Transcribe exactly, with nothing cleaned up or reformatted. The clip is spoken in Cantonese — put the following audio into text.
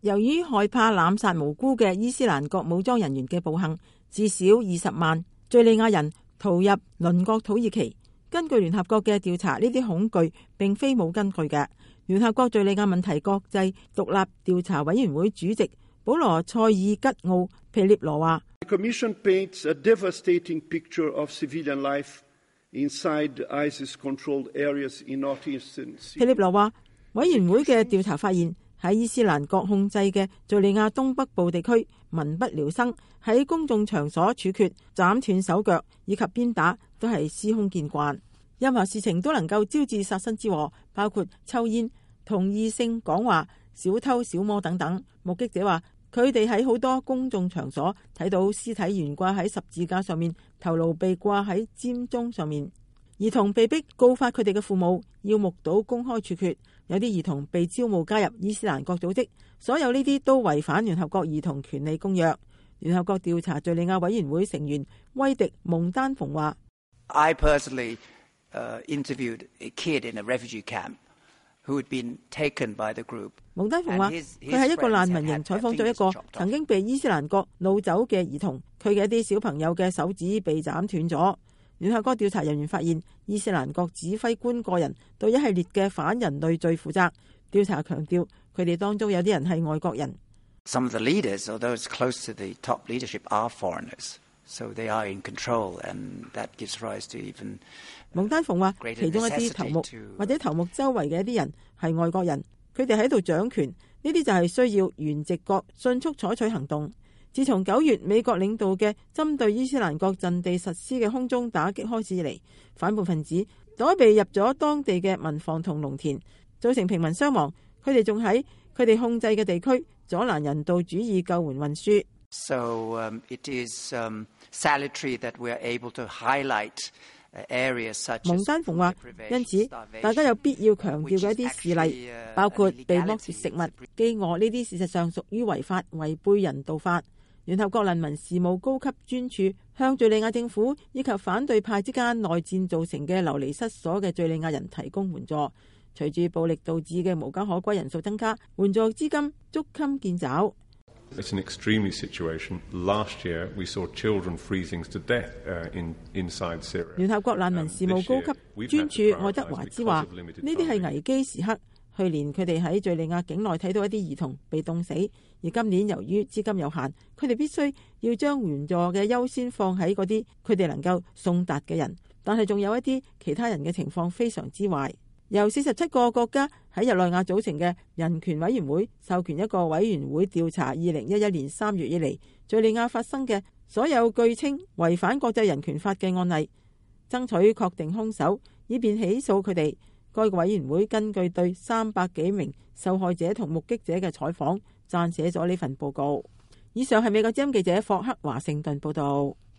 由於害怕濫殺無辜嘅伊斯蘭國武裝人員嘅暴行，至少二十萬敘利亞人逃入鄰國土耳其。根據聯合國嘅調查，呢啲恐懼並非冇根據嘅。聯合國敘利亞問題國際獨立調查委員會主席保羅塞爾吉奧皮列羅話 ：The Commission paints a devastating picture of civilian life inside ISIS-controlled areas in northeastern Syria。 皮列羅話，委員會嘅調查發現，喺伊斯蘭國控制嘅敘利亞東北部地區，民不聊生，喺公眾場所處決、斬斷手腳以及鞭打都係司空見慣。任何事情都能夠招致殺身之禍，包括抽煙、同異性講話、小偷小摸等等。目擊者話，佢哋喺好多公眾場所睇到屍體懸掛喺十字架上面，頭顱被掛喺尖鐘上面。兒童被逼告發佢哋嘅父母，要目睹公開處決。有啲兒童被招募加入伊斯蘭國組織，所有呢啲都違反聯合國兒童權利公約。聯合國調查敘利亞委員會成員威迪蒙丹馮話 ：I personally Uh, interviewed a kid in a refugee camp who had been taken by the group。 蒙丹馮話：佢喺一個難民營採訪咗一個曾經被伊斯蘭國擄走嘅兒童，佢嘅一啲小朋友嘅手指被斬斷咗。聯合國調查人員發現，伊斯蘭國指揮官個人對一系列嘅反人類罪負責。調查強調，佢哋當中有啲人係外國人。 Some of the leaders or those close to the top leadership are foreigners, so they are in control, and that gives rise to even。蒙丹馮話，其中一啲頭目或者頭目周圍嘅一啲人係外國人，佢哋喺度掌權，呢啲就係需要原籍國迅速採取行動。自從九月美國領導嘅針對伊斯蘭國陣地實施嘅空中打擊開始以嚟，反叛分子躲避入咗當地嘅民房同農田，造成平民傷亡。佢哋仲喺佢哋控制嘅地區阻攔人道主義救援運輸。 So, um, it is, um, salutary that we are able to highlight 蒙丹馮話，因此大家有必要強調嘅一啲事例，包括被剝奪食物、飢餓呢啲，事實上屬於違法、違背人道法。聯合國難民事務高級專署向敘利亞政府以及反對派之間內戰造成嘅流離失所嘅敘利亞人提供援助。隨住暴力導致嘅無家可歸人數增加，援助資金捉襟見肘。 It's an extremely situation. Last year, we saw children freezing to death uh, in, inside Syria. 聯合國難民事務高級專署愛德華茲話：呢啲係危機時刻。去年佢哋喺敘利亞境內睇到一啲兒童被凍死，而今年由於資金有限，佢哋必須要將援助嘅優先放喺嗰啲佢哋能夠送達嘅人。但係仲有一啲其他人嘅情況非常之壞。由四十七個國家喺日內瓦組成嘅人權委員會授權一個委員會調查二零一一年三月以嚟敘利亞發生嘅所有據稱違反國際人權法嘅案例，爭取確定兇手，以便起訴佢哋。該個委員會根據對三百幾名受害者同目擊者嘅採訪，撰寫咗呢份報告。以上係美國之音記者霍克華盛頓報道。